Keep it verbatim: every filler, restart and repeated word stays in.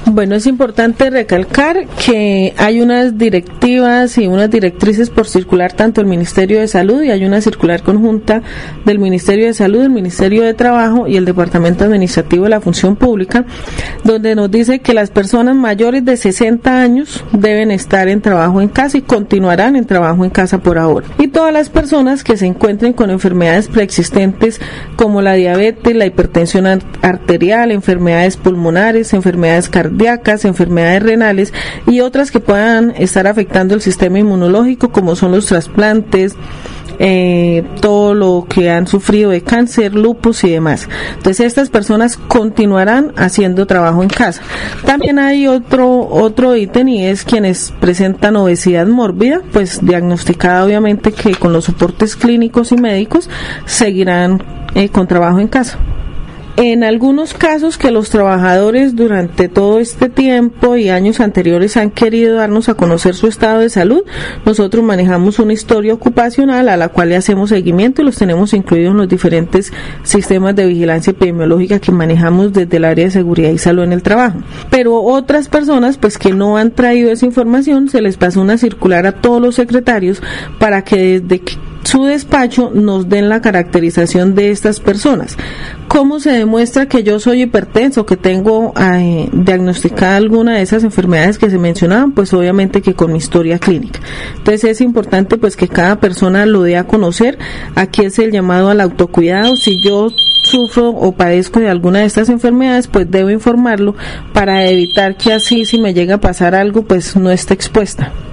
Bueno, es importante recalcar que hay unas directivas y unas directrices por circular tanto el Ministerio de Salud, y hay una circular conjunta del Ministerio de Salud, el Ministerio de Trabajo y el Departamento Administrativo de la Función Pública, donde nos dice que las personas mayores de sesenta años deben estar en trabajo en casa y continuarán en trabajo en casa por ahora. Y todas las personas que se encuentren con enfermedades preexistentes como la diabetes, la hipertensión arterial, enfermedades pulmonares, enfermedades cardíacas, enfermedades renales y otras que puedan estar afectando el sistema inmunológico, como son los trasplantes, eh, todo lo que han sufrido de cáncer, lupus y demás. Entonces estas personas continuarán haciendo trabajo en casa. También hay otro otro ítem, y es quienes presentan obesidad mórbida, pues diagnosticada obviamente, que con los soportes clínicos y médicos seguirán eh, con trabajo en casa. En algunos casos que los trabajadores durante todo este tiempo y años anteriores han querido darnos a conocer su estado de salud, nosotros manejamos una historia ocupacional a la cual le hacemos seguimiento y los tenemos incluidos en los diferentes sistemas de vigilancia epidemiológica que manejamos desde el área de seguridad y salud en el trabajo. Pero otras personas pues que no han traído esa información, se les pasó una circular a todos los secretarios para que desde que su despacho nos den la caracterización de estas personas. ¿Cómo se demuestra que yo soy hipertenso, que tengo eh, diagnosticada alguna de esas enfermedades que se mencionaban? Pues obviamente que con mi historia clínica. Entonces es importante pues que cada persona lo dé a conocer. Aquí es el llamado al autocuidado. Si yo sufro o padezco de alguna de estas enfermedades, pues debo informarlo para evitar que así, si me llega a pasar algo, pues no esté expuesta.